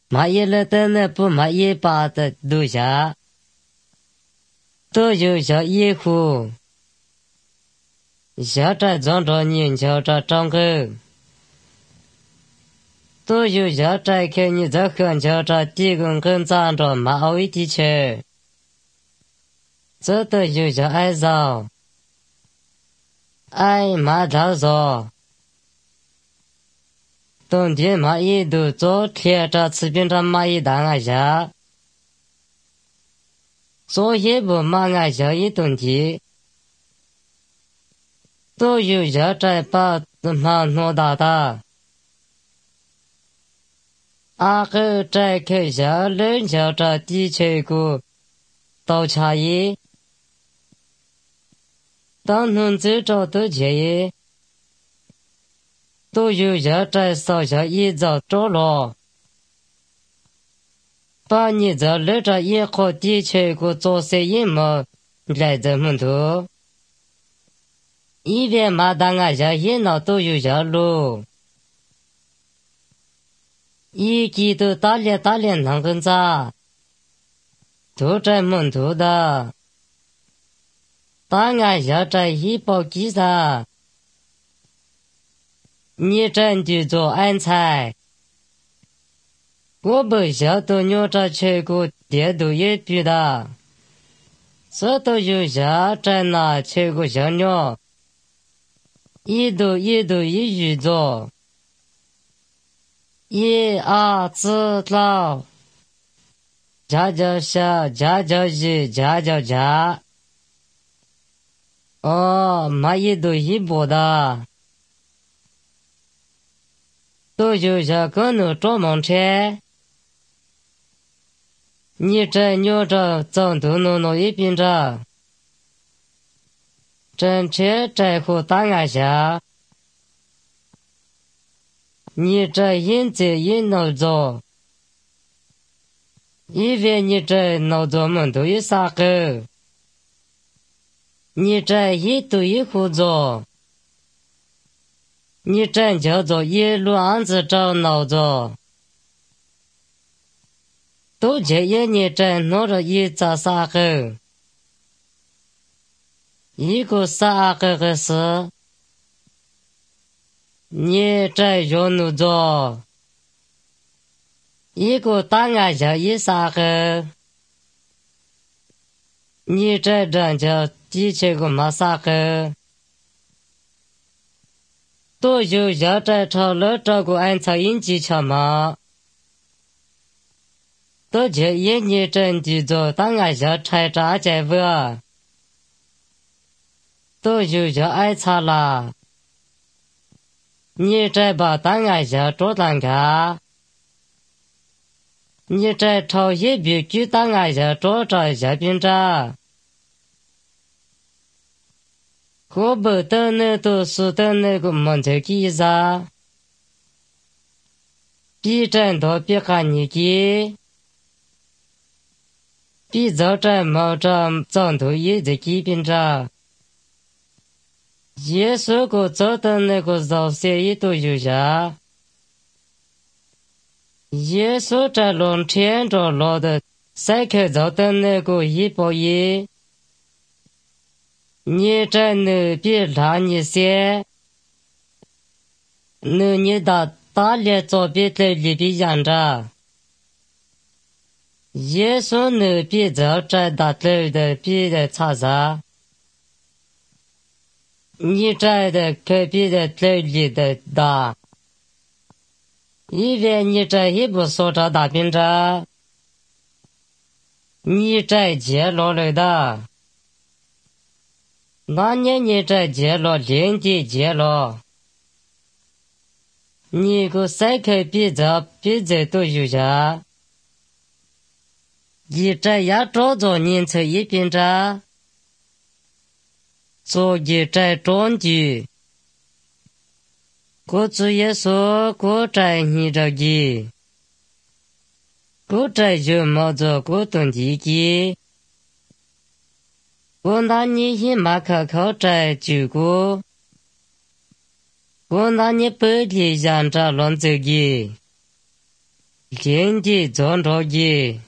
马一了的呢不马一把的路下，都有小一户，小寨装着年小着张口，都有小寨看你在很小着地公跟站着马奥一地区，这都有小爱造，爱马头说。冬天蚂蚁都做贴着吃边上蚂蚁蛋啊下，做也不蚂蚁下一冬天，都有小寨把马弄大的，阿后寨口下人小寨地区个倒茶叶，当农走着都去耶。都有小寨烧下一早着了，把你这热着一号地区个做些一毛来这么多，一边马当啊下一闹都有小路，一季都打猎那个咋，都在门头的，当啊下在一包鸡啥。你真的做安财，我不晓得牛着去过跌都也比的，这都有下真那去过小鸟，一度一语做，一二知道，家家下家家一家家家，哦，马一度一波的。都有些可能找忙车，你这牛着总都弄一边着，真车在乎打按下，你这引子引闹着，因为你这闹着们都有啥个，你这一都一户着。你真叫做一路案子找闹着，都建议你真拿着一扎啥个，一个啥个事，你真要弄着，一个打按下一啥个，你这真叫的确个没啥个。都有要在朝了照顾安操引技巧嘛，都建议你真的做当按下拆炸在不，都有要爱操啦，你再把当按下做蛋糕，你再朝一笔举当按下做着一下饼炸。我不等那都是等那个蒙特基啥，比真多比看你给，比早站毛着长头也在给边着，也是个早等那个早些也都有下，也是在龙天着老的，赛克早等那个一包一。你这能比让你些，能你打猎做比在里边养着，也说能比这这打走的比的差啥，你这的可比的走里的大，因为你这也不说这大兵着，你这接落来的。那年你这接了连地接了，你个赛克比这都有下，你这也找着年头一边着，做你这装具，我主也说我这你这个，我这就冒着我动地基。我拿你一马考在九个，我拿你本地养着乱走的， 经济中着急。